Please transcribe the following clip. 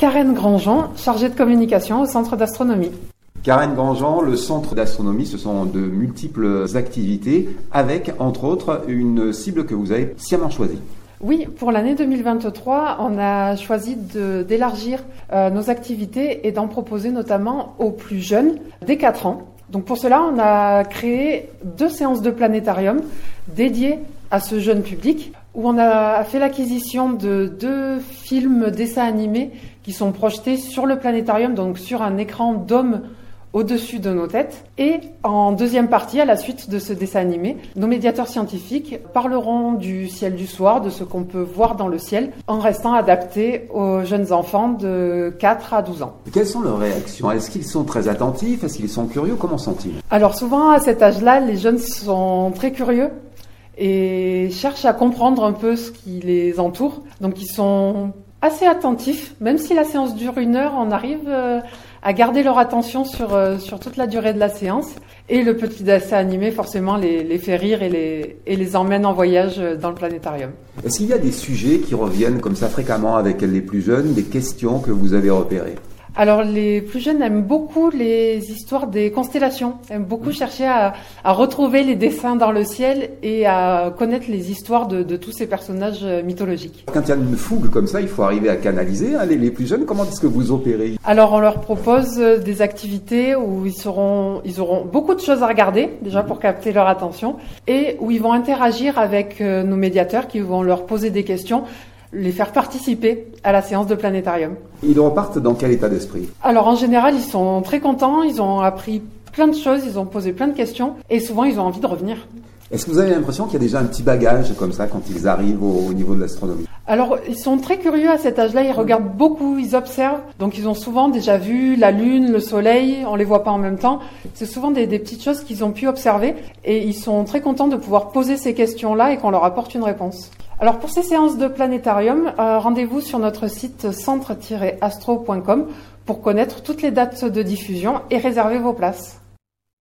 Karen Grandjean, chargée de communication au Centre d'astronomie. Karen Grandjean, le Centre d'astronomie, ce sont de multiples activités avec, entre autres, une cible que vous avez sciemment choisie. Oui, pour l'année 2023, on a choisi d'élargir nos activités et d'en proposer notamment aux plus jeunes, dès 4 ans. Donc pour cela, on a créé 2 séances de planétarium dédiées à ce jeune public, où on a fait l'acquisition de 2 films dessins animés qui sont projetés sur le planétarium, donc sur un écran dôme au-dessus de nos têtes. Et en deuxième partie, à la suite de ce dessin animé, nos médiateurs scientifiques parleront du ciel du soir, de ce qu'on peut voir dans le ciel, en restant adaptés aux jeunes enfants de 4 à 12 ans. Quelles sont leurs réactions? Est-ce qu'ils sont très attentifs? Est-ce qu'ils sont curieux? Comment sont-ils? Alors souvent, à cet âge-là, les jeunes sont très curieux et cherchent à comprendre un peu ce qui les entoure. Donc ils sont assez attentifs, même si la séance dure 1 heure, on arrive à garder leur attention sur toute la durée de la séance. Et le petit dessin animé, forcément, les fait rire et les emmène en voyage dans le planétarium. Est-ce qu'il y a des sujets qui reviennent comme ça fréquemment avec les plus jeunes, des questions que vous avez repérées? Alors les plus jeunes aiment beaucoup les histoires des constellations, aiment beaucoup chercher à retrouver les dessins dans le ciel et à connaître les histoires de tous ces personnages mythologiques. Quand il y a une fougue comme ça, il faut arriver à canaliser les plus jeunes. Comment est-ce que vous opérez? Alors on leur propose des activités où ils auront beaucoup de choses à regarder, déjà pour capter leur attention, et où ils vont interagir avec nos médiateurs qui vont leur poser des questions, les faire participer à la séance de planétarium. Ils repartent dans quel état d'esprit? Alors en général, ils sont très contents, ils ont appris plein de choses, ils ont posé plein de questions et souvent ils ont envie de revenir. Est-ce que vous avez l'impression qu'il y a déjà un petit bagage comme ça quand ils arrivent au niveau de l'astronomie? Alors ils sont très curieux à cet âge-là, ils regardent beaucoup, ils observent, donc ils ont souvent déjà vu la lune, le soleil, on les voit pas en même temps. C'est souvent des petites choses qu'ils ont pu observer et ils sont très contents de pouvoir poser ces questions-là et qu'on leur apporte une réponse. Alors pour ces séances de planétarium, rendez-vous sur notre site centre-astro.com pour connaître toutes les dates de diffusion et réserver vos places.